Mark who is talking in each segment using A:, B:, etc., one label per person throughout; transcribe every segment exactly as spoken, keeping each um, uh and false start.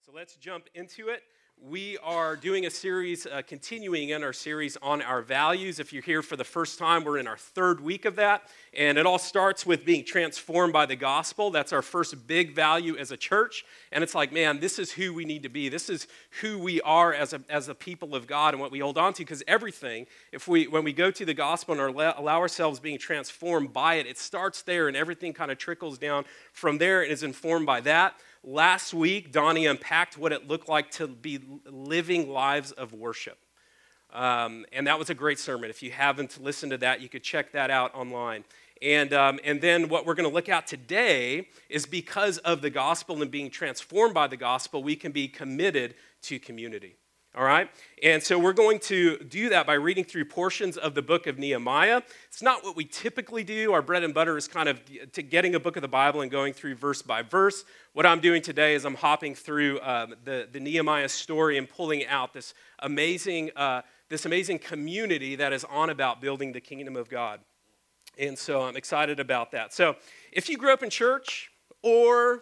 A: So let's jump into it. We are doing a series, uh, continuing in our series on our values. If you're here for the first time, we're in our third week of that. And it all starts with being transformed by the gospel. That's our first big value as a church. And it's like, man, this is who we need to be. This is who we are as a, as a people of God and what we hold on to. Because everything, if we when we go to the gospel and our, allow ourselves being transformed by it, it starts there and everything kind of trickles down from there and is informed by that. Last week, Donnie unpacked what it looked like to be living lives of worship. Um, and that was a great sermon. If you haven't listened to that, you could check that out online. And, um, and then what we're going to look at today is because of the gospel and being transformed by the gospel, we can be committed to community. All right? And so we're going to do that by reading through portions of the book of Nehemiah. It's not what we typically do. Our bread and butter is kind of to getting a book of the Bible and going through verse by verse. What I'm doing today is I'm hopping through um, the, the Nehemiah story and pulling out this amazing, uh, this amazing community that is on about building the kingdom of God. And so I'm excited about that. So if you grew up in church or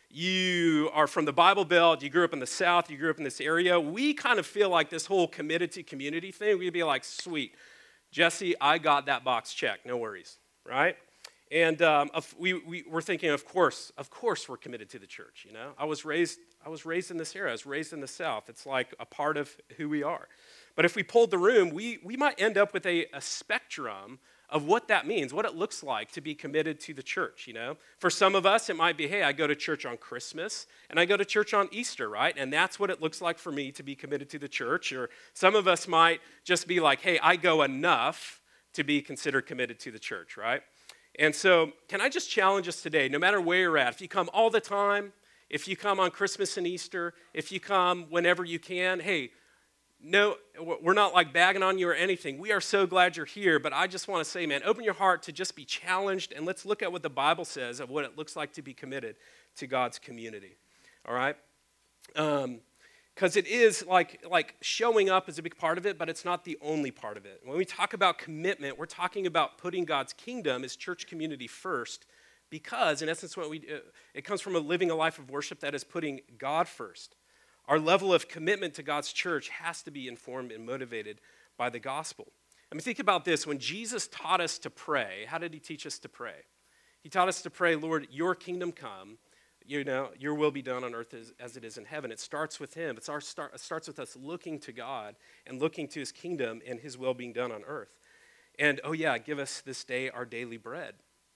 A: you are from the Bible Belt, you grew up in the South, you grew up in this area, we kind of feel like this whole committed to community thing, we'd be like, sweet, Jesse, I got that box checked, no worries, right? And um, we, we, we're thinking, of course, of course we're committed to the church, you know? I was raised, I was raised in this area, I was raised in the South. It's like a part of who we are. But if we pulled the room, we, we might end up with a, a spectrum of what that means, what it looks like to be committed to the church, you know? For some of us, it might be, hey, I go to church on Christmas, and I go to church on Easter, right? And that's what it looks like for me to be committed to the church. Or some of us might just be like, hey, I go enough to be considered committed to the church, right? And so can I just challenge us today, no matter where you're at, if you come all the time, if you come on Christmas and Easter, if you come whenever you can, hey, no, we're not like bagging on you or anything. We are so glad you're here, but I just want to say, man, open your heart to just be challenged, and let's look at what the Bible says of what it looks like to be committed to God's community, all right? Um, because it is like, like showing up is a big part of it, but it's not the only part of it. When we talk about commitment, we're talking about putting God's kingdom as church community first, because in essence, what we uh, it comes from a living a life of worship that is putting God first. Our level of commitment to God's church has to be informed and motivated by the gospel. I mean, think about this. When Jesus taught us to pray, how did he teach us to pray? He taught us to pray, Lord, your kingdom come, you know, your will be done on earth as, as it is in heaven. It starts with him. It's our start, it starts with us looking to God and looking to his kingdom and his will being done on earth. And, oh yeah, give us this day our daily bread.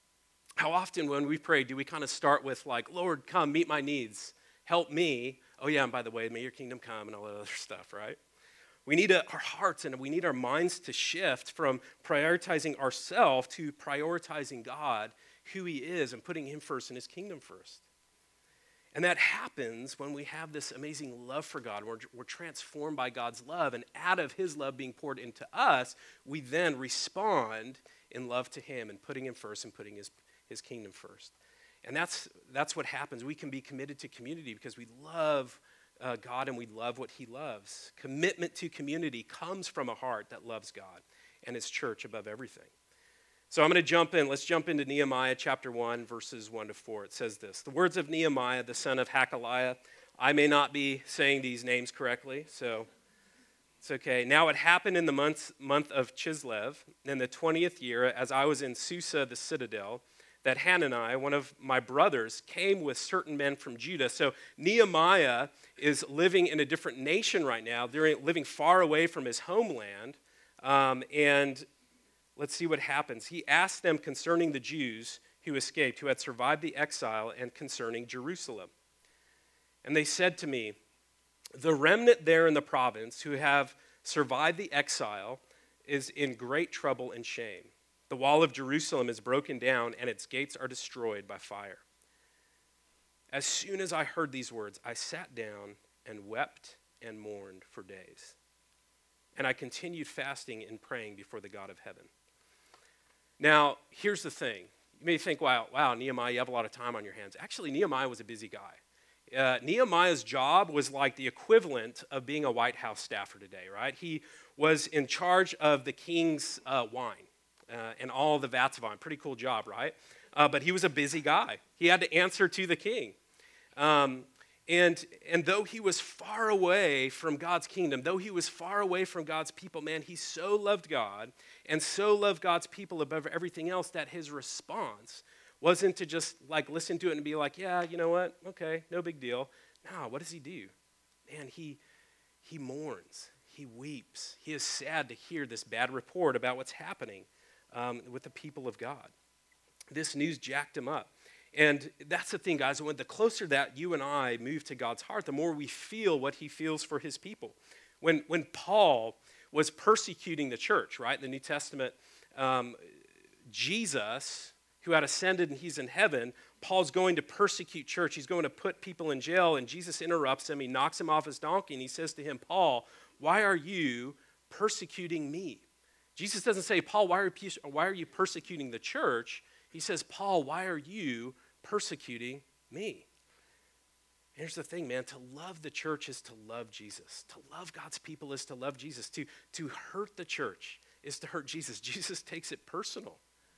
A: How often when we pray do we kind of start with like, Lord, come, meet my needs, help me. Oh yeah, and by the way, may your kingdom come and all that other stuff, right? We need a, our hearts and we need our minds to shift from prioritizing ourselves to prioritizing God, who he is, and putting him first and his kingdom first. And that happens when we have this amazing love for God. We're, we're transformed by God's love, and out of his love being poured into us, we then respond in love to him and putting him first and putting his, his kingdom first. And that's that's what happens. We can be committed to community because we love uh, God and we love what he loves. Commitment to community comes from a heart that loves God and his church above everything. So I'm going to jump in. Let's jump into Nehemiah chapter one, verses one to four. It says this: the words of Nehemiah, the son of Hakaliah. I may not be saying these names correctly, so it's okay. Now it happened in the month, month of Chislev, in the twentieth year, as I was in Susa, the citadel, that Hanani, one of my brothers, came with certain men from Judah. So Nehemiah is living in a different nation right now. They're living far away from his homeland. Um, and let's see what happens. He asked them concerning the Jews who escaped, who had survived the exile, and concerning Jerusalem. And they said to me, the remnant there in the province who have survived the exile is in great trouble and shame. The wall of Jerusalem is broken down, and its gates are destroyed by fire. As soon as I heard these words, I sat down and wept and mourned for days. And I continued fasting and praying before the God of heaven. Now, here's the thing. You may think, wow, wow, Nehemiah, you have a lot of time on your hands. Actually, Nehemiah was a busy guy. Uh, Nehemiah's job was like the equivalent of being a White House staffer today, right? He was in charge of the king's uh, wine. Uh, and all the vats of wine. Pretty cool job, right? Uh, but he was a busy guy. He had to answer to the king. Um, And, and though he was far away from God's kingdom, though he was far away from God's people, man, he so loved God and so loved God's people above everything else that his response wasn't to just like listen to it and be like, yeah, you know what? Okay, no big deal. No, what does he do? Man, he, he mourns. He weeps. He is sad to hear this bad report about what's happening um, with the people of God. This news jacked him up. And that's the thing, guys. When the closer that you and I move to God's heart, the more we feel what he feels for his people. When, when Paul was persecuting the church, right, in the New Testament, um, Jesus, who had ascended and he's in heaven, Paul's going to persecute church. He's going to put people in jail, and Jesus interrupts him. He knocks him off his donkey, and he says to him, Paul, why are you persecuting me? Jesus doesn't say, Paul, why are you, why are you persecuting the church? He says, Paul, why are you persecuting me? And here's the thing, man. To love the church is to love Jesus. To love God's people is to love Jesus. To, to hurt the church is to hurt Jesus. Jesus takes it personal.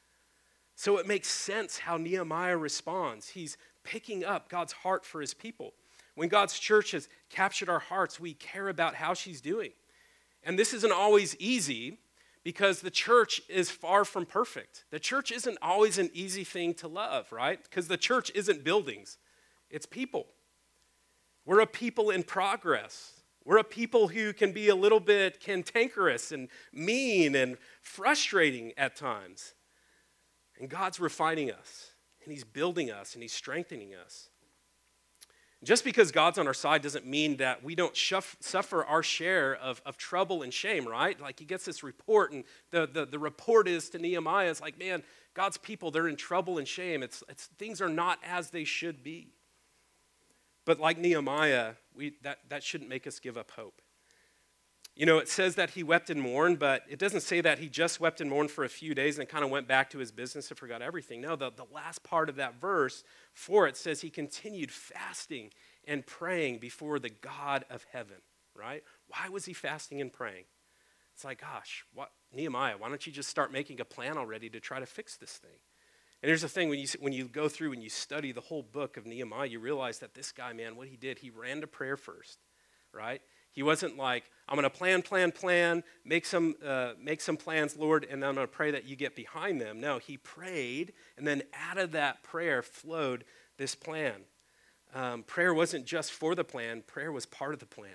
A: So it makes sense how Nehemiah responds. He's picking up God's heart for his people. When God's church has captured our hearts, we care about how she's doing. And this isn't always easy, because the church is far from perfect. The church isn't always an easy thing to love, right? Because the church isn't buildings, it's people. We're a people in progress. We're a people who can be a little bit cantankerous and mean and frustrating at times. And God's refining us, and he's building us, and he's strengthening us. Just because God's on our side doesn't mean that we don't shuff, suffer our share of, of trouble and shame, right? Like he gets this report, and the, the, the report is to Nehemiah, it's like, man, God's people, they're in trouble and shame. It's, it's, things are not as they should be. But like Nehemiah, we, that, that shouldn't make us give up hope. You know, it says that he wept and mourned, but it doesn't say that he just wept and mourned for a few days and kind of went back to his business and forgot everything. No, the, the last part of that verse for it says he continued fasting and praying before the God of heaven, right? Why was he fasting and praying? It's like, gosh, what, Nehemiah, why don't you just start making a plan already to try to fix this thing? And here's the thing, when you, when you go through and you study the whole book of Nehemiah, you realize that this guy, man, what he did, he ran to prayer first, right? He wasn't like, I'm going to plan, plan, plan, make some, uh, make some plans, Lord, and then I'm going to pray that you get behind them. No, he prayed, and then out of that prayer flowed this plan. Um, prayer wasn't just for the plan. Prayer was part of the plan.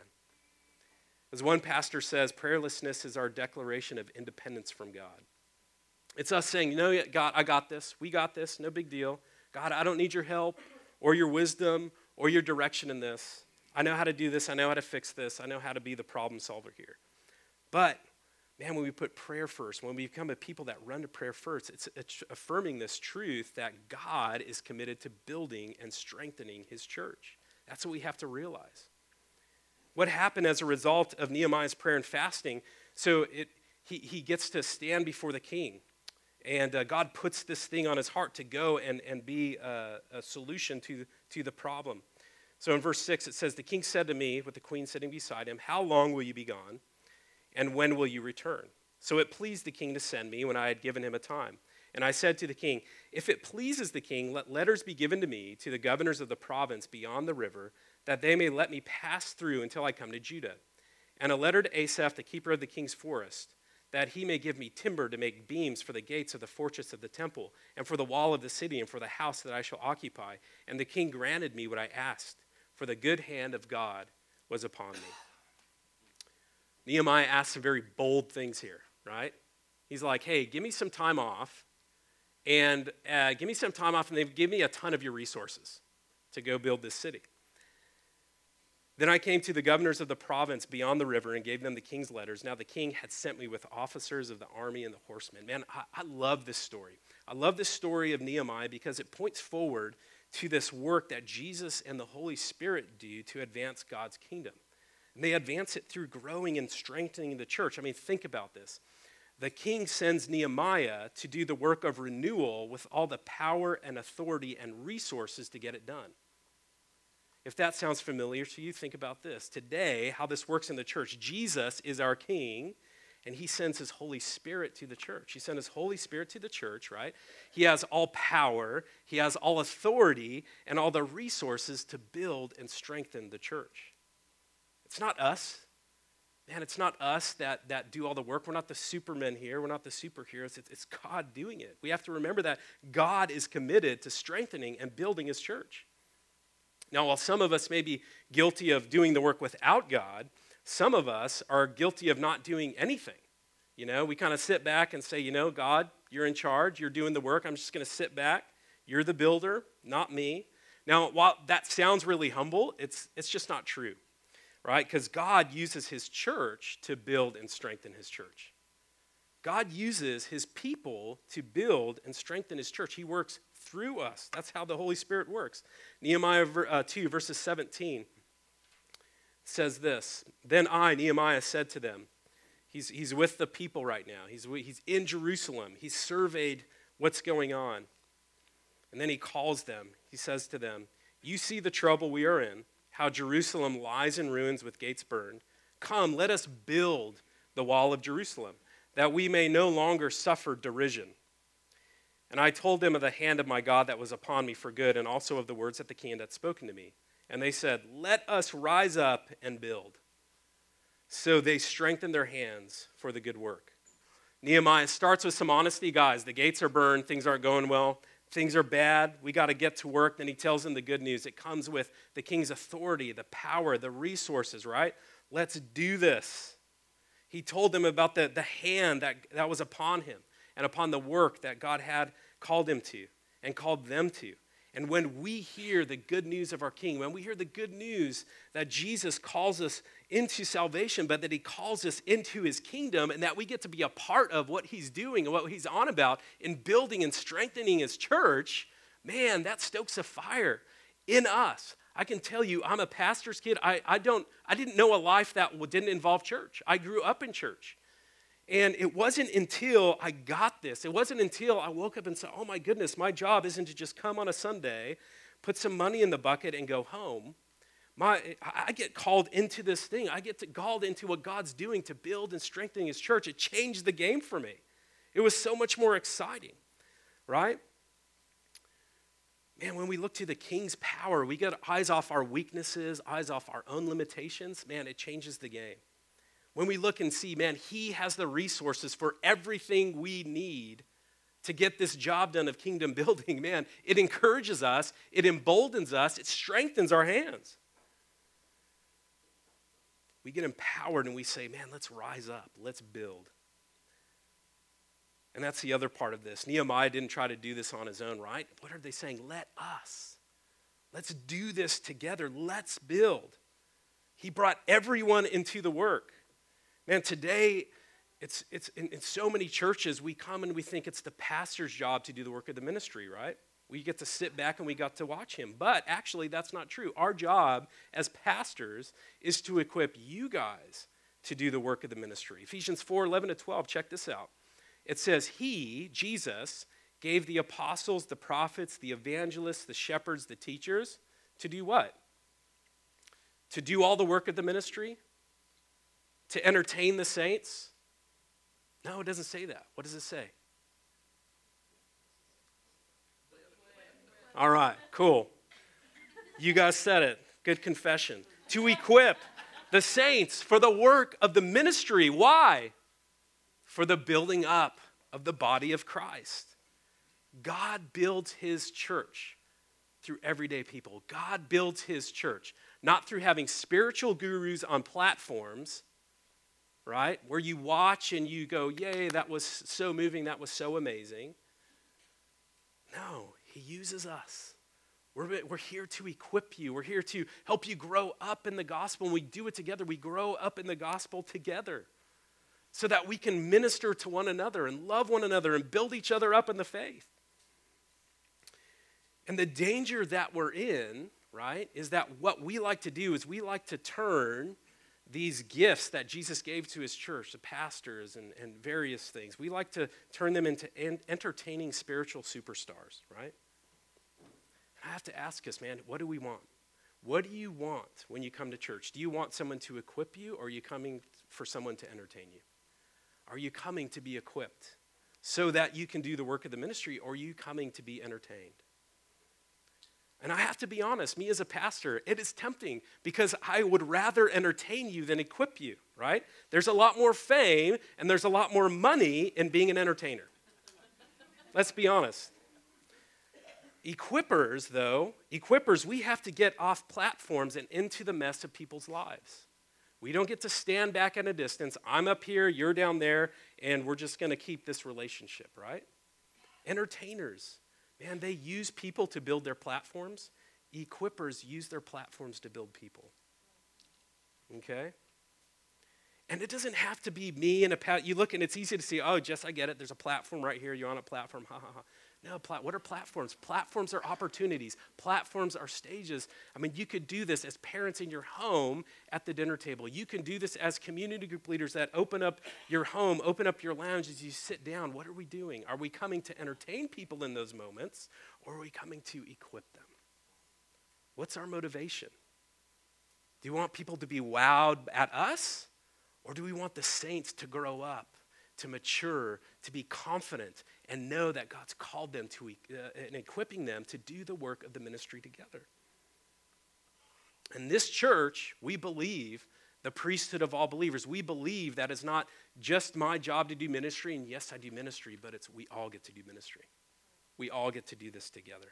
A: As one pastor says, prayerlessness is our declaration of independence from God. It's us saying, you know, God, I got this. We got this. No big deal. God, I don't need your help or your wisdom or your direction in this. I know how to do this. I know how to fix this. I know how to be the problem solver here. But, man, when we put prayer first, when we become a people that run to prayer first, it's, it's affirming this truth that God is committed to building and strengthening his church. That's what we have to realize. What happened as a result of Nehemiah's prayer and fasting? So it, he, he gets to stand before the king. And uh, God puts this thing on his heart to go and, and be a, a solution to, to the problem. So in verse six, it says, the king said to me, with the queen sitting beside him, how long will you be gone, and when will you return? So it pleased the king to send me when I had given him a time. And I said to the king, if it pleases the king, let letters be given to me to the governors of the province beyond the river, that they may let me pass through until I come to Judah. And a letter to Asaph, the keeper of the king's forest, that he may give me timber to make beams for the gates of the fortress of the temple, and for the wall of the city, and for the house that I shall occupy. And the king granted me what I asked, for the good hand of God was upon me. Nehemiah asks some very bold things here, right? He's like, hey, give me some time off, and uh, give me some time off, and they give me a ton of your resources to go build this city. Then I came to the governors of the province beyond the river and gave them the king's letters. Now the king had sent me with officers of the army and the horsemen. Man, I, I love this story. I love this story of Nehemiah because it points forward to this work that Jesus and the Holy Spirit do to advance God's kingdom. And they advance it through growing and strengthening the church. I mean, think about this. The king sends Nehemiah to do the work of renewal with all the power and authority and resources to get it done. If that sounds familiar to you, think about this. Today, how this works in the church, Jesus is our king, and he sends his Holy Spirit to the church. He sent his Holy Spirit to the church, right? He has all power, he has all authority, and all the resources to build and strengthen the church. It's not us. Man, it's not us that, that do all the work. We're not the supermen here. We're not the superheroes. It's, it's God doing it. We have to remember that God is committed to strengthening and building his church. Now, while some of us may be guilty of doing the work without God, some of us are guilty of not doing anything. You know, we kind of sit back and say, you know, God, you're in charge. You're doing the work. I'm just going to sit back. You're the builder, not me. Now, while that sounds really humble, it's it's just not true, right? Because God uses his church to build and strengthen his church. God uses his people to build and strengthen his church. He works through us. That's how the Holy Spirit works. Nehemiah uh, two, verses seventeen says this. Then I, Nehemiah, said to them, he's, he's with the people right now. He's, he's in Jerusalem. He's surveyed what's going on. And then he calls them. He says to them, you see the trouble we are in, how Jerusalem lies in ruins with gates burned. Come, let us build the wall of Jerusalem, that we may no longer suffer derision. And I told them of the hand of my God that was upon me for good, and also of the words that the king had spoken to me. And they said, let us rise up and build. So they strengthened their hands for the good work. Nehemiah starts with some honesty. Guys, the gates are burned. Things aren't going well. Things are bad. We got to get to work. Then he tells them the good news. It comes with the king's authority, the power, the resources, right? Let's do this. He told them about the, the hand that, that was upon him and upon the work that God had called him to and called them to. And when we hear the good news of our King, when we hear the good news that Jesus calls us into salvation, but that he calls us into his kingdom, and that we get to be a part of what he's doing and what he's on about in building and strengthening his church, man, that stokes a fire in us. I can tell you, I'm a pastor's kid. I, I, don't, I didn't know a life that didn't involve church. I grew up in church. And it wasn't until I got this, it wasn't until I woke up and said, oh my goodness, my job isn't to just come on a Sunday, put some money in the bucket and go home. My, I get called into this thing. I get to, called into what God's doing to build and strengthen his church. It changed the game for me. It was so much more exciting, right? Man, when we look to the King's power, we get eyes off our weaknesses, eyes off our own limitations. Man, it changes the game. When we look and see, man, he has the resources for everything we need to get this job done of kingdom building, man, it encourages us, it emboldens us, it strengthens our hands. We get empowered and we say, man, let's rise up, let's build. And that's the other part of this. Nehemiah didn't try to do this on his own, right? What are they saying? Let us. Let's do this together. Let's build. He brought everyone into the work. Man, today, it's it's in, in so many churches, we come and we think it's the pastor's job to do the work of the ministry, right? We get to sit back and we got to watch him. But actually, that's not true. Our job as pastors is to equip you guys to do the work of the ministry. Ephesians four, eleven to twelve, check this out. It says, he, Jesus, gave the apostles, the prophets, the evangelists, the shepherds, the teachers, to do what? To do all the work of the ministry? To entertain the saints? No, it doesn't say that. What does it say? All right, cool. You guys said it. Good confession. To equip the saints for the work of the ministry. Why? For the building up of the body of Christ. God builds his church through everyday people. God builds his church, not through having spiritual gurus on platforms, right? Where you watch and you go, yay, that was so moving, that was so amazing. No, he uses us. We're, we're here to equip you. We're here to help you grow up in the gospel. When we do it together, we grow up in the gospel together so that we can minister to one another and love one another and build each other up in the faith. And the danger that we're in, right, is that what we like to do is we like to turn these gifts that Jesus gave to his church, the pastors and, and various things, we like to turn them into en- entertaining spiritual superstars, right? And I have to ask us, man, what do we want? What do you want when you come to church? Do you want someone to equip you, or are you coming for someone to entertain you? Are you coming to be equipped so that you can do the work of the ministry, or are you coming to be entertained? And I have to be honest, me as a pastor, it is tempting because I would rather entertain you than equip you, right? There's a lot more fame and there's a lot more money in being an entertainer. Let's be honest. Equippers, though, equippers, we have to get off platforms and into the mess of people's lives. We don't get to stand back at a distance. I'm up here, you're down there, and we're just going to keep this relationship, right? Entertainers, man, they use people to build their platforms. Equippers use their platforms to build people. Okay? And it doesn't have to be me and a pat. You look and it's easy to see, oh, Jess, I get it. There's a platform right here. You're on a platform. Ha, ha, ha. No, plat- what are platforms? Platforms are opportunities. Platforms are stages. I mean, you could do this as parents in your home at the dinner table. You can do this as community group leaders that open up your home, open up your lounge as you sit down. What are we doing? Are we coming to entertain people in those moments, or are we coming to equip them? What's our motivation? Do you want people to be wowed at us? Or do we want the saints to grow up, to mature, to be confident, and know that God's called them to, uh, and equipping them to do the work of the ministry together? In this church, we believe the priesthood of all believers. We believe that it's not just my job to do ministry, and yes, I do ministry, but it's we all get to do ministry. We all get to do this together.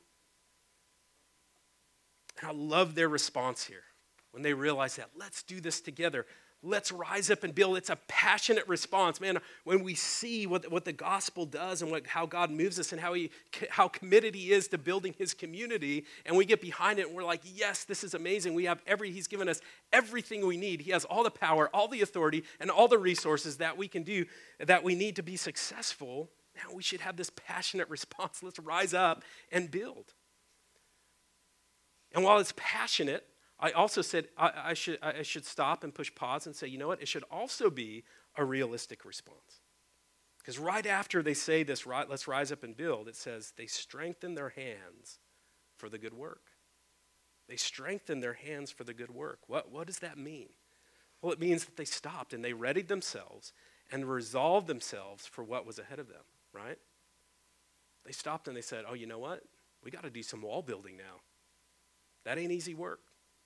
A: And I love their response here when they realize that, let's do this together. Let's rise up and build. It's a passionate response. Man, when we see what, what the gospel does and what, how God moves us and how he how committed he is to building his community, and we get behind it and we're like, yes, this is amazing. We have every, he's given us everything we need. He has all the power, all the authority, and all the resources that we can do, that we need to be successful. Now we should have this passionate response. Let's rise up and build. And while it's passionate, I also said I, I, should, I should stop and push pause and say, you know what? It should also be a realistic response. Because right after they say this, right, let's rise up and build, it says they strengthen their hands for the good work. They strengthen their hands for the good work. What, what does that mean? Well, it means that they stopped and they readied themselves and resolved themselves for what was ahead of them, right? They stopped and they said, oh, you know what? We got to do some wall building now. That ain't easy work.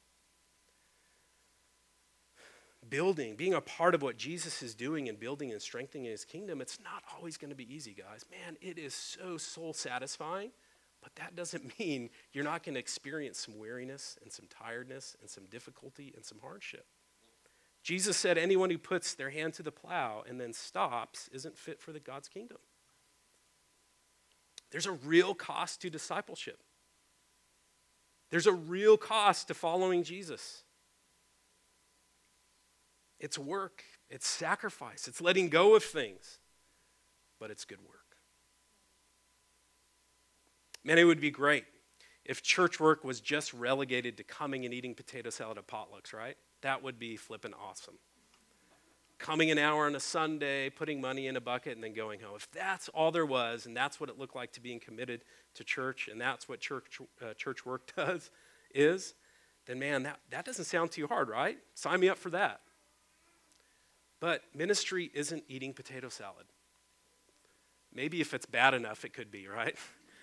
A: Building, being a part of what Jesus is doing and building and strengthening his kingdom, it's not always going to be easy, guys. Man, it is so soul satisfying, but that doesn't mean you're not going to experience some weariness and some tiredness and some difficulty and some hardship. Jesus said anyone who puts their hand to the plow and then stops isn't fit for the God's kingdom. There's a real cost to discipleship. There's a real cost to following Jesus. It's work, it's sacrifice, it's letting go of things, but it's good work. Man, it would be great if church work was just relegated to coming and eating potato salad at potlucks, right? That would be flippin' awesome. Coming an hour on a Sunday, putting money in a bucket, and then going home. If that's all there was, and that's what it looked like to being committed to church, and that's what church uh, church work does, is, then man, that, that doesn't sound too hard, right? Sign me up for that. But ministry isn't eating potato salad. Maybe if it's bad enough, it could be, right?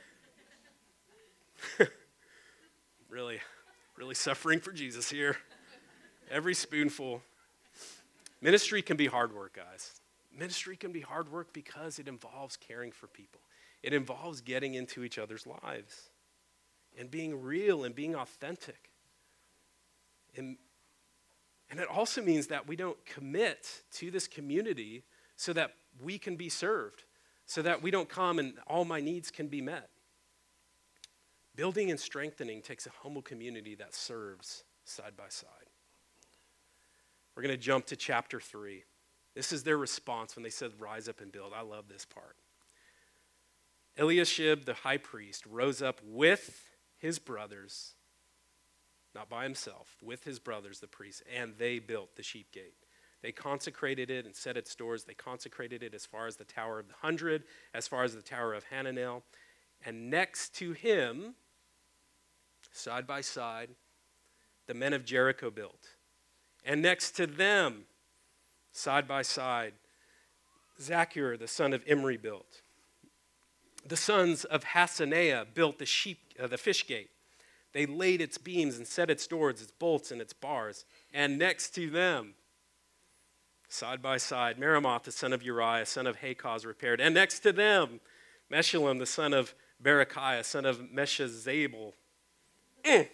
A: really, really suffering for Jesus here. Every spoonful. Ministry can be hard work, guys. Ministry can be hard work because it involves caring for people. It involves getting into each other's lives and being real and being authentic. And And it also means that we don't commit to this community so that we can be served, so that we don't come and all my needs can be met. Building and strengthening takes a humble community that serves side by side. We're going to jump to chapter three. This is their response when they said, rise up and build. I love this part. Eliashib, the high priest, rose up with his brothers, not by himself, with his brothers, the priests, and they built the sheep gate. They consecrated it and set its doors. They consecrated it as far as the Tower of the Hundred, as far as the Tower of Hananel. And next to him, side by side, the men of Jericho built. And next to them, side by side, Zachar, the son of Imri, built. The sons of Hasaneah built the sheep, uh, the fish gate. They laid its beams and set its doors, its bolts, and its bars. And next to them, side by side, Meremoth, the son of Uriah, son of Hakaz, repaired. And next to them, Meshullam, the son of Berechiah, son of Meshezabel. Mm.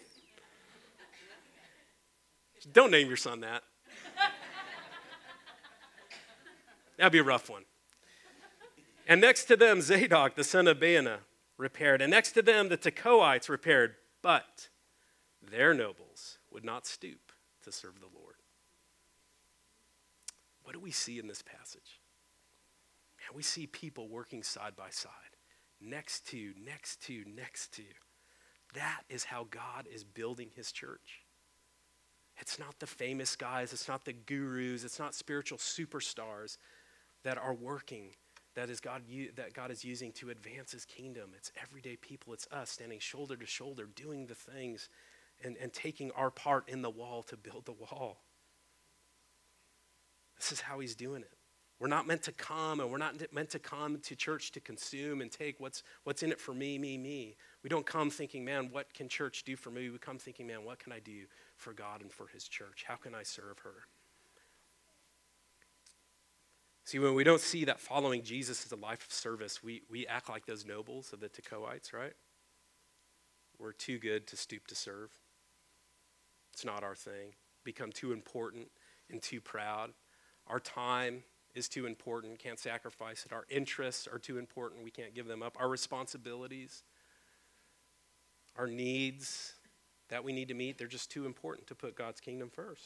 A: Don't name your son that. That'd be a rough one. And next to them, Zadok, the son of Baana, repaired. And next to them, the Tekoites repaired. But their nobles would not stoop to serve the Lord. What do we see in this passage? Man, we see people working side by side, next to, next to, next to. That is how God is building his church. It's not the famous guys, it's not the gurus, it's not spiritual superstars that are working, that is God that God is using to advance his kingdom. It's everyday people, it's us standing shoulder to shoulder, doing the things and, and taking our part in the wall to build the wall. This is how he's doing it. We're not meant to come, and we're not meant to come to church to consume and take what's what's in it for me, me, me. We don't come thinking, man, what can church do for me? We come thinking, man, what can I do for God and for his church? How can I serve her? See, when we don't see that following Jesus is a life of service, we, we act like those nobles of the Tekoites, right? We're too good to stoop to serve. It's not our thing. Become too important and too proud. Our time is too important, can't sacrifice it. Our interests are too important, we can't give them up. Our responsibilities, our needs that we need to meet, they're just too important to put God's kingdom first.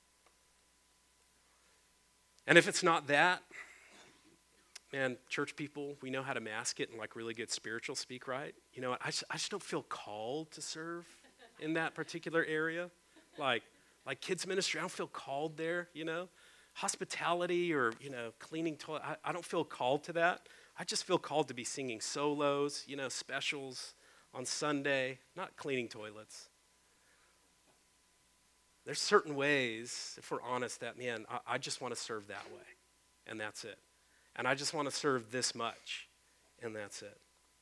A: And if it's not that, man, church people, we know how to mask it in like really good spiritual speak, right? You know, I just, I just don't feel called to serve in that particular area. Like, like kids ministry, I don't feel called there, you know. Hospitality or, you know, cleaning toilet, I, I don't feel called to that. I just feel called to be singing solos, you know, specials on Sunday, not cleaning toilets. There's certain ways, if we're honest, that, man, I, I just want to serve that way, and that's it. And I just want to serve this much, and that's it.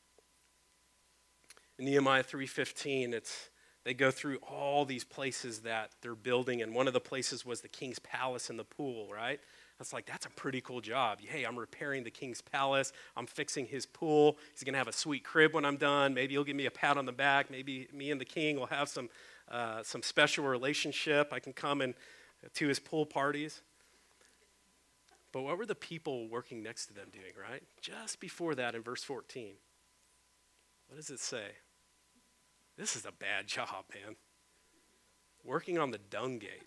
A: In Nehemiah three fifteen, it's they go through all these places that they're building, and one of the places was the king's palace and the pool, right? That's like, that's a pretty cool job. Hey, I'm repairing the king's palace. I'm fixing his pool. He's going to have a sweet crib when I'm done. Maybe he'll give me a pat on the back. Maybe me and the king will have some uh, some special relationship. I can come and to his pool parties. But what were the people working next to them doing, right? Just before that in verse fourteen, what does it say? This is a bad job, man. Working on the dung gate.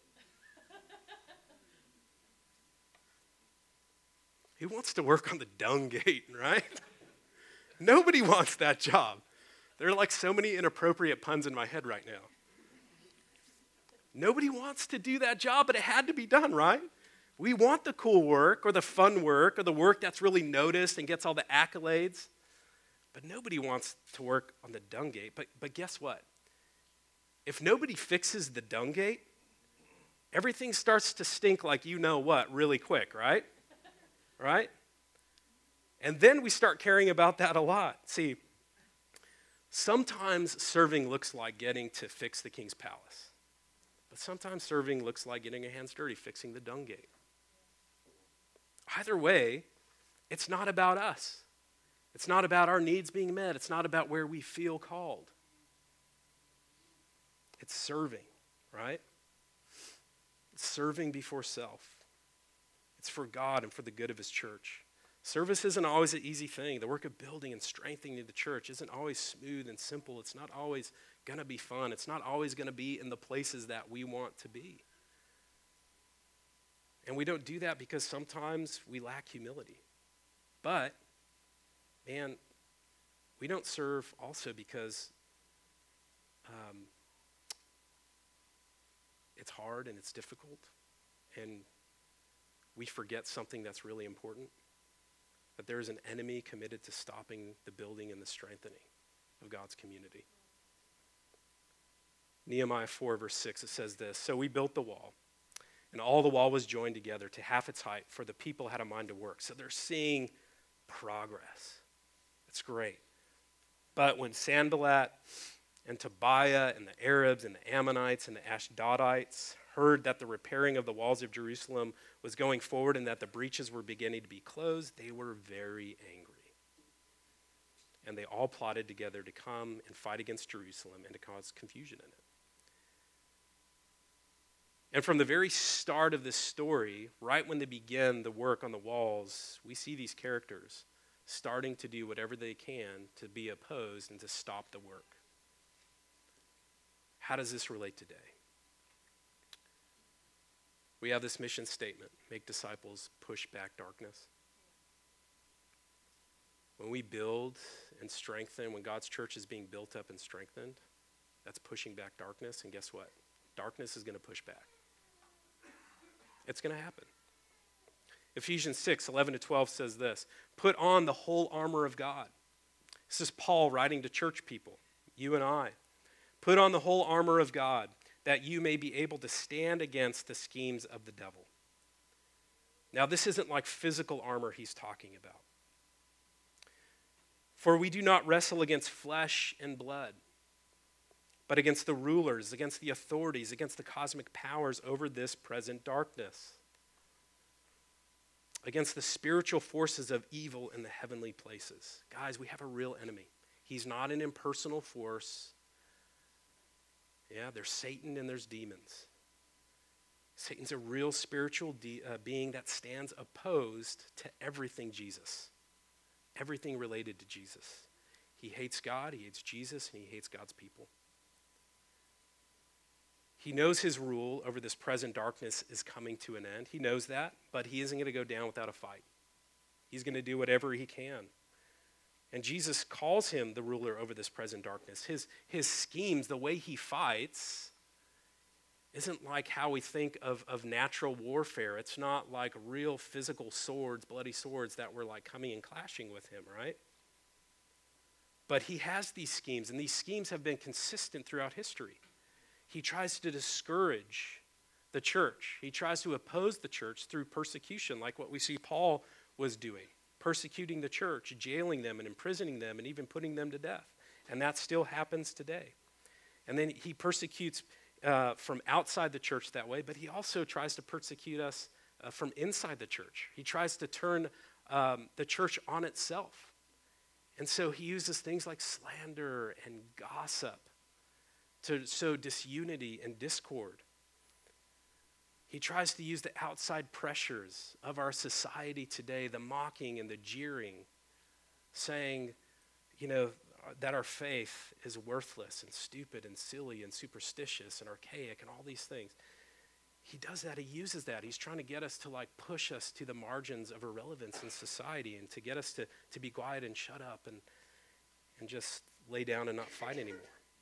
A: Who wants to work on the dung gate, right? Nobody wants that job. There are like so many inappropriate puns in my head right now. Nobody wants to do that job, but it had to be done, right? We want the cool work or the fun work or the work that's really noticed and gets all the accolades. But nobody wants to work on the dung gate. But, but guess what? If nobody fixes the dung gate, everything starts to stink like you know what really quick, right? Right? And then we start caring about that a lot. See, sometimes serving looks like getting to fix the king's palace. But sometimes serving looks like getting your hands dirty, fixing the dung gate. Either way, it's not about us. It's not about our needs being met. It's not about where we feel called. It's serving, right? It's serving before self. It's for God and for the good of his church. Service isn't always an easy thing. The work of building and strengthening the church isn't always smooth and simple. It's not always going to be fun. It's not always going to be in the places that we want to be. And we don't do that because sometimes we lack humility. But, man, we don't serve also because um, it's hard and it's difficult and we forget something that's really important, that there is an enemy committed to stopping the building and the strengthening of God's community. Nehemiah four, verse six, it says this, "So we built the wall And all the wall was joined together to half its height, for the people had a mind to work. So they're seeing progress. It's great. But when Sanballat and Tobiah and the Arabs and the Ammonites and the Ashdodites heard that the repairing of the walls of Jerusalem was going forward and that the breaches were beginning to be closed, they were very angry. And they all plotted together to come and fight against Jerusalem and to cause confusion in it. And from the very start of this story, right when they begin the work on the walls, we see these characters starting to do whatever they can to be opposed and to stop the work. How does this relate today? We have this mission statement: make disciples, push back darkness. When we build and strengthen, when God's church is being built up and strengthened, that's pushing back darkness. And guess what? Darkness is going to push back. It's going to happen. Ephesians six, eleven to twelve says this: put on the whole armor of God. This is Paul writing to church people, you and I. Put on the whole armor of God, that you may be able to stand against the schemes of the devil. Now, this isn't like physical armor he's talking about. For we do not wrestle against flesh and blood, but against the rulers, against the authorities, against the cosmic powers over this present darkness, against the spiritual forces of evil in the heavenly places. Guys, we have a real enemy. He's not an impersonal force. Yeah, there's Satan and there's demons. Satan's a real spiritual de- uh, being that stands opposed to everything Jesus, everything related to Jesus. He hates God, he hates Jesus, and he hates God's people. He knows his rule over this present darkness is coming to an end. He knows that, but he isn't going to go down without a fight. He's going to do whatever he can. And Jesus calls him the ruler over this present darkness. His, his schemes, the way he fights, isn't like how we think of, of natural warfare. It's not like real physical swords, bloody swords that were like coming and clashing with him, right? But he has these schemes, and these schemes have been consistent throughout history. He tries to discourage the church. He tries to oppose the church through persecution, like what we see Paul was doing. Persecuting the church, jailing them and imprisoning them and even putting them to death. And that still happens today. And then he persecutes uh, from outside the church that way, but he also tries to persecute us uh, from inside the church. He tries to turn um, the church on itself. And so he uses things like slander and gossip to sow disunity and discord. He tries to use the outside pressures of our society today, the mocking and the jeering, saying, you know, that our faith is worthless and stupid and silly and superstitious and archaic and all these things. He does that. He uses that. He's trying to get us to like push us to the margins of irrelevance in society and to get us to, to be quiet and shut up and, and just lay down and not fight anymore.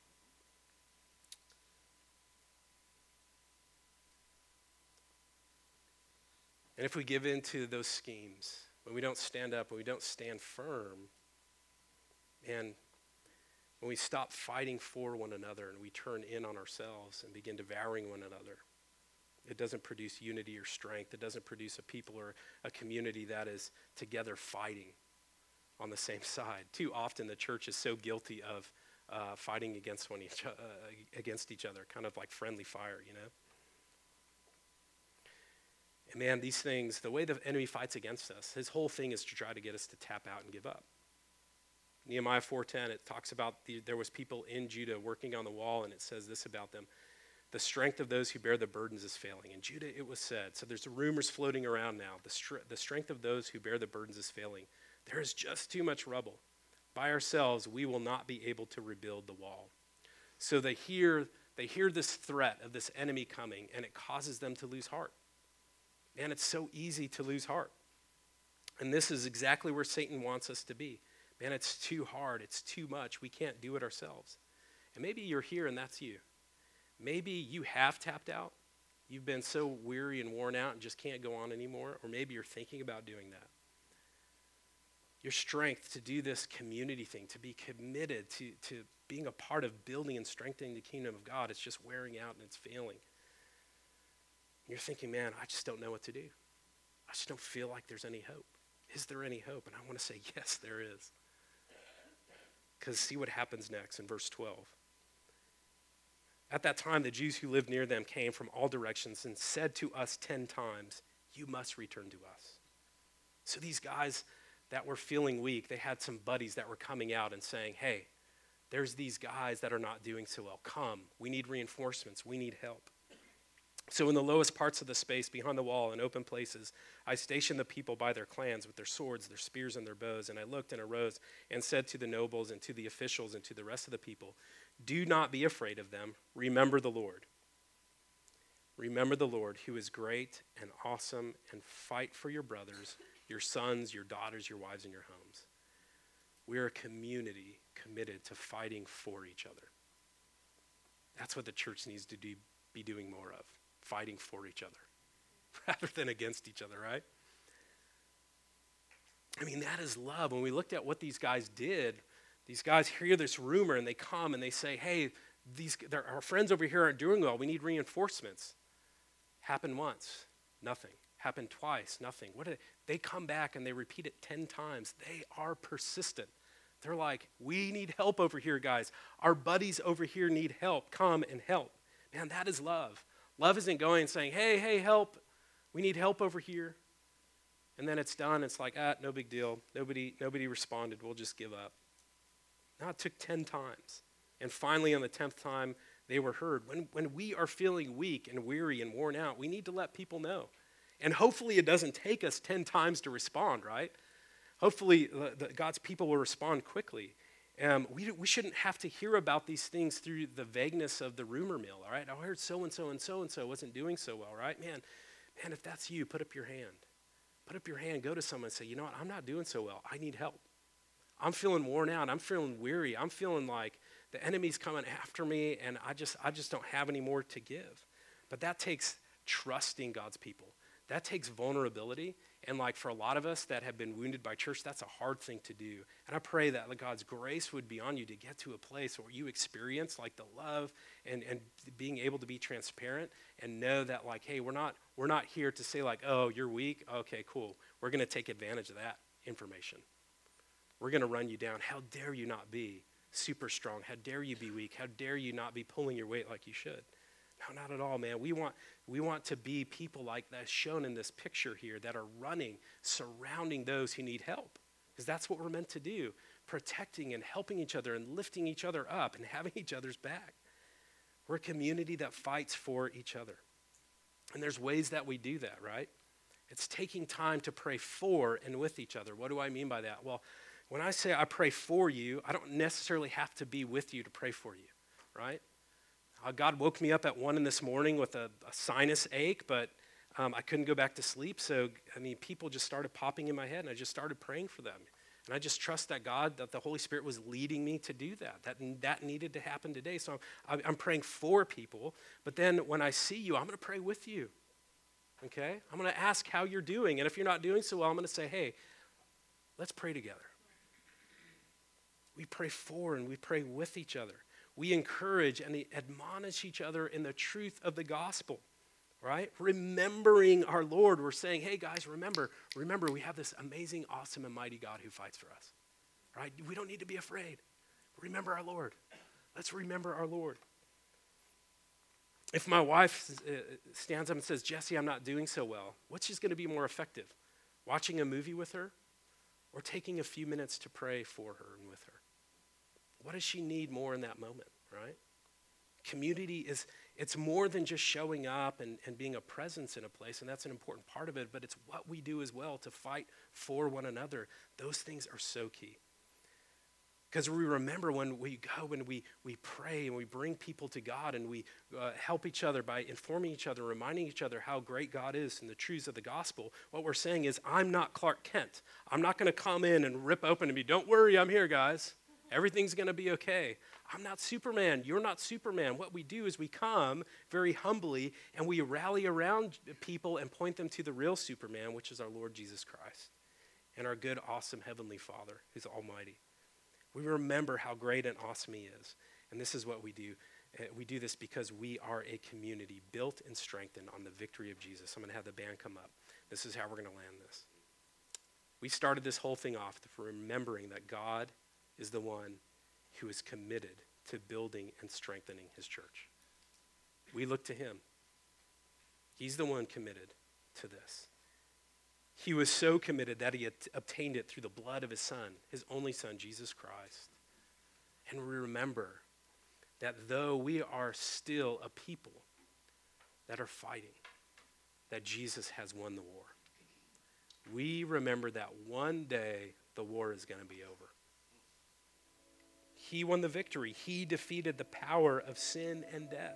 A: And if we give in to those schemes, when we don't stand up, when we don't stand firm, and when we stop fighting for one another and we turn in on ourselves and begin devouring one another, it doesn't produce unity or strength. It doesn't produce a people or a community that is together fighting on the same side. Too often the church is so guilty of uh, fighting against one each, uh, against each other, kind of like friendly fire, you know? And man, these things, the way the enemy fights against us, his whole thing is to try to get us to tap out and give up. Nehemiah four ten, it talks about the, there was people in Judah working on the wall, and it says this about them: the strength of those who bear the burdens is failing. In Judah it was said, so there's rumors floating around now, the, str- the strength of those who bear the burdens is failing. There is just too much rubble. By ourselves we will not be able to rebuild the wall. So they hear, they hear this threat of this enemy coming, and it causes them to lose heart. Man, it's so easy to lose heart. And this is exactly where Satan wants us to be. Man, it's too hard. It's too much. We can't do it ourselves. And maybe you're here and that's you. Maybe you have tapped out. You've been so weary and worn out and just can't go on anymore. Or maybe you're thinking about doing that. Your strength to do this community thing, to be committed to, to being a part of building and strengthening the kingdom of God, it's just wearing out and it's failing. You're thinking, man, I just don't know what to do. I just don't feel like there's any hope. Is there any hope? And I want to say, yes, there is. Because see what happens next in verse twelve. At that time, the Jews who lived near them came from all directions and said to us ten times, you must return to us. So these guys that were feeling weak, they had some buddies that were coming out and saying, hey, there's these guys that are not doing so well. Come, we need reinforcements, we need help. So in the lowest parts of the space, behind the wall, in open places, I stationed the people by their clans with their swords, their spears, and their bows. And I looked and arose and said to the nobles and to the officials and to the rest of the people, do not be afraid of them. Remember the Lord. Remember the Lord, who is great and awesome, and fight for your brothers, your sons, your daughters, your wives, and your homes. We are a community committed to fighting for each other. That's what the church needs to do, be doing more of. Fighting for each other rather than against each other, right? I mean, that is love. When we looked at what these guys did, these guys hear this rumor and they come and they say, hey, these our friends over here aren't doing well. We need reinforcements. Happened once, nothing. Happened twice, nothing. What did they, they come back and they repeat it ten times. They are persistent. They're like, we need help over here, guys. Our buddies over here need help. Come and help. Man, that is love. Love isn't going and saying, hey, hey, help. We need help over here. And then it's done. It's like, ah, no big deal. Nobody, nobody responded. We'll just give up. No, it took ten times. And finally, on the tenth time, they were heard. When, when we are feeling weak and weary and worn out, we need to let people know. And hopefully it doesn't take us ten times to respond, right? Hopefully the, the, God's people will respond quickly. Um, we, we shouldn't have to hear about these things through the vagueness of the rumor mill, all right? I heard so-and-so and so-and-so wasn't doing so well, right? Man, man, if that's you, put up your hand. Put up your hand, go to someone and say, you know what, I'm not doing so well. I need help. I'm feeling worn out. I'm feeling weary. I'm feeling like the enemy's coming after me, and I just, I just don't have any more to give. But that takes trusting God's people. That takes vulnerability. And like for a lot of us that have been wounded by church, that's a hard thing to do. And I pray that God's grace would be on you to get to a place where you experience like the love and, and being able to be transparent and know that like, hey, we're not, we're not here to say like, oh, you're weak. Okay, cool. We're going to take advantage of that information. We're going to run you down. How dare you not be super strong? How dare you be weak? How dare you not be pulling your weight like you should? No, not at all, man. We want we want to be people like that shown in this picture here that are running, surrounding those who need help. Because that's what we're meant to do, protecting and helping each other and lifting each other up and having each other's back. We're a community that fights for each other. And there's ways that we do that, right? It's taking time to pray for and with each other. What do I mean by that? Well, when I say I pray for you, I don't necessarily have to be with you to pray for you, right? Uh, God woke me up at one in this morning with a, a sinus ache, but um, I couldn't go back to sleep. So, I mean, people just started popping in my head, and I just started praying for them. And I just trust that God, that the Holy Spirit was leading me to do that. That, that needed to happen today. So I'm, I'm praying for people, but then when I see you, I'm going to pray with you, okay? I'm going to ask how you're doing, and if you're not doing so well, I'm going to say, hey, let's pray together. We pray for and we pray with each other. We encourage and admonish each other in the truth of the gospel, right? Remembering our Lord. We're saying, hey, guys, remember, remember, we have this amazing, awesome, and mighty God who fights for us, right? We don't need to be afraid. Remember our Lord. Let's remember our Lord. If my wife stands up and says, Jesse, I'm not doing so well, which is going to be more effective? Watching a movie with her or taking a few minutes to pray for her and with her? What does she need more in that moment, right? Community is, it's more than just showing up and, and being a presence in a place, and that's an important part of it, but it's what we do as well to fight for one another. Those things are so key. Because we remember when we go and we, we pray and we bring people to God and we uh, help each other by informing each other, reminding each other how great God is and the truths of the gospel, what we're saying is, I'm not Clark Kent. I'm not going to come in and rip open and be, don't worry, I'm here, guys. Everything's going to be okay. I'm not Superman. You're not Superman. What we do is we come very humbly and we rally around people and point them to the real Superman, which is our Lord Jesus Christ and our good, awesome Heavenly Father who's almighty. We remember how great and awesome he is. And this is what we do. And we do this because we are a community built and strengthened on the victory of Jesus. I'm going to have the band come up. This is how we're going to land this. We started this whole thing off for remembering that God is the one who is committed to building and strengthening his church. We look to him. He's the one committed to this. He was so committed that he had obtained it through the blood of his son, his only son, Jesus Christ. And we remember that though we are still a people that are fighting, that Jesus has won the war. We remember that one day the war is going to be over. He won the victory. He defeated the power of sin and death.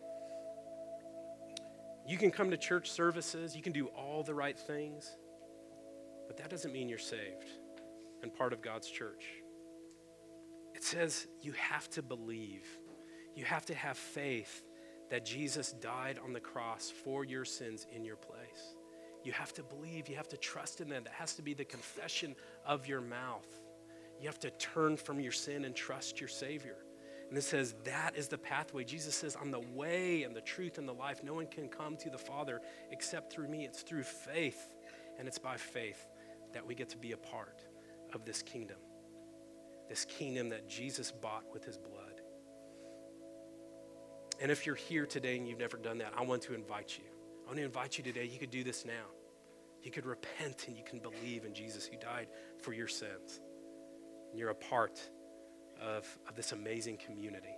A: You can come to church services, you can do all the right things, but that doesn't mean you're saved and part of God's church. It says you have to believe. You have to have faith that Jesus died on the cross for your sins in your place. You have to believe. You have to trust in that. That has to be the confession of your mouth. You have to turn from your sin and trust your Savior. And it says that is the pathway. Jesus says, I'm the way and the truth and the life. No one can come to the Father except through me. It's through faith, and it's by faith that we get to be a part of this kingdom. This kingdom that Jesus bought with his blood. And if you're here today and you've never done that, I want to invite you. I want to invite you today. You could do this now. You could repent and you can believe in Jesus who died for your sins. And you're a part of, of this amazing community.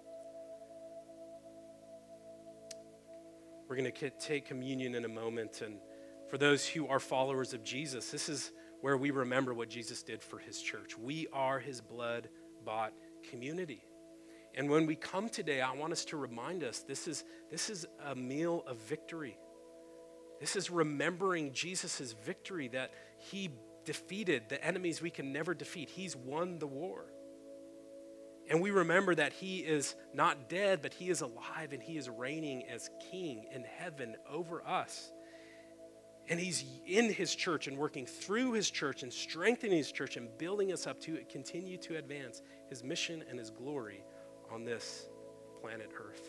A: We're going to take communion in a moment. And for those who are followers of Jesus, this is where we remember what Jesus did for his church. We are his blood-bought community. And when we come today, I want us to remind us this is, this is a meal of victory. This is remembering Jesus' victory, that he defeated the enemies we can never defeat. He's won the war. And we remember that he is not dead, but he is alive and he is reigning as king in heaven over us. And he's in his church and working through his church and strengthening his church and building us up to continue to advance his mission and his glory on this planet Earth.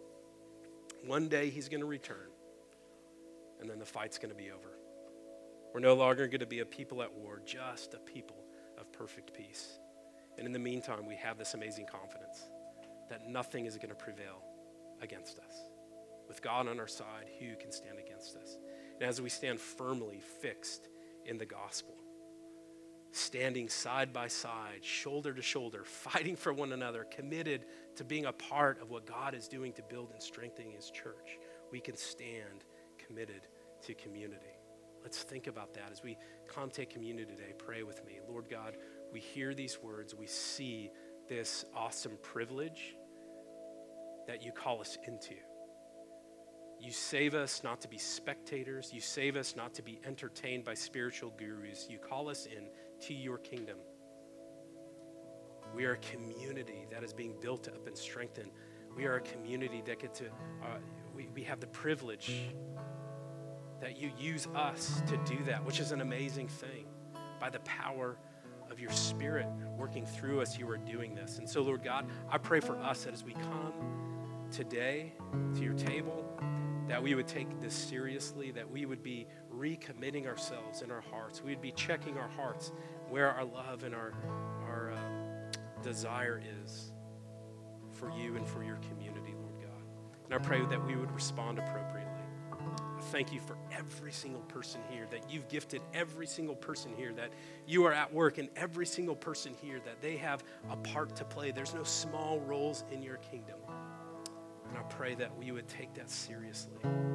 A: One day he's going to return, and then the fight's going to be over. We're no longer going to be a people at war, just a people of perfect peace. And in the meantime, we have this amazing confidence that nothing is going to prevail against us. With God on our side, who can stand against us? And as we stand firmly fixed in the gospel, standing side by side, shoulder to shoulder, fighting for one another, committed to being a part of what God is doing to build and strengthen his church, we can stand committed to community. Let's think about that as we come take communion today. Pray with me. Lord God, we hear these words. We see this awesome privilege that you call us into. You save us not to be spectators. You save us not to be entertained by spiritual gurus. You call us in to your kingdom. We are a community that is being built up and strengthened. We are a community that get to, uh, we, we have the privilege that you use us to do that, which is an amazing thing. By the power of your Spirit working through us, you are doing this. And so, Lord God, I pray for us that as we come today to your table, that we would take this seriously, that we would be recommitting ourselves in our hearts. We would be checking our hearts where our love and our, our uh, desire is for you and for your community, Lord God. And I pray that we would respond appropriately. I thank you for every single person here, that you've gifted every single person here, that you are at work in every single person here, that they have a part to play. There's no small roles in your kingdom. And I pray that we would take that seriously.